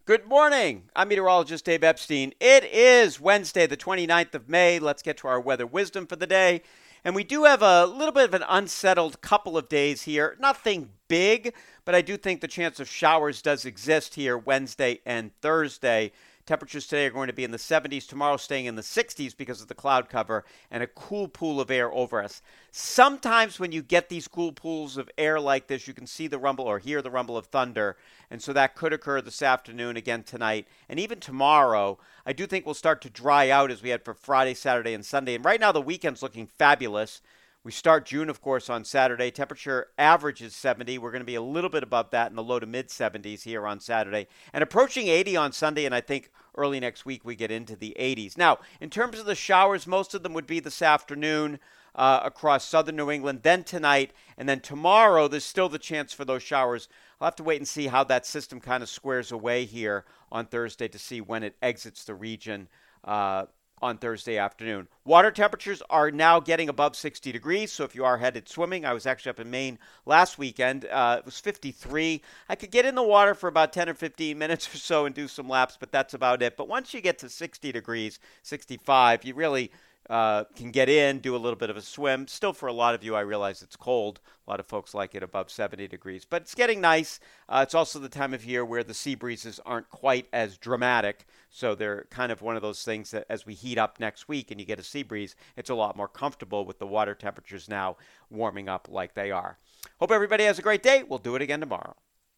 Good morning. I'm meteorologist Dave Epstein. It is Wednesday, the 29th of May. Let's get to our weather wisdom for the day. And we do have a little bit of an unsettled couple of days here. Nothing big, but I do think the chance of showers does exist here Wednesday and Thursday. Temperatures today are going to be in the 70s, tomorrow staying in the 60s because of the cloud cover and a cool pool of air over us. Sometimes when you get these cool pools of air like this, you can see the rumble or hear the rumble of thunder. And so that could occur this afternoon, again tonight, and even tomorrow. I do think we'll start to dry out as we head for Friday, Saturday, and Sunday. And right now the weekend's looking fabulous. We start June, of course, on Saturday. Temperature average is 70. We're going to be a little bit above that in the low to mid 70s here on Saturday. And approaching 80 on Sunday, and I think early next week we get into the 80s. Now, in terms of the showers, most of them would be this afternoon across southern New England, then tonight, and then tomorrow there's still the chance for those showers. I'll have to wait and see how that system kind of squares away here on Thursday to see when it exits the region on Thursday afternoon. Water temperatures are now getting above 60 degrees, so if you are headed swimming, I was actually up in Maine last weekend. It was 53. I could get in the water for about 10 or 15 minutes or so and do some laps, but that's about it. But once you get to 60 degrees, 65, you really can get in, do a little bit of a swim. Still, for a lot of you, I realize it's cold. A lot of folks like it above 70 degrees, but it's getting nice. It's also the time of year where the sea breezes aren't quite as dramatic, so they're kind of one of those things that as we heat up next week and you get a sea breeze, it's a lot more comfortable with the water temperatures now warming up like they are. Hope everybody has a great day. We'll do it again tomorrow.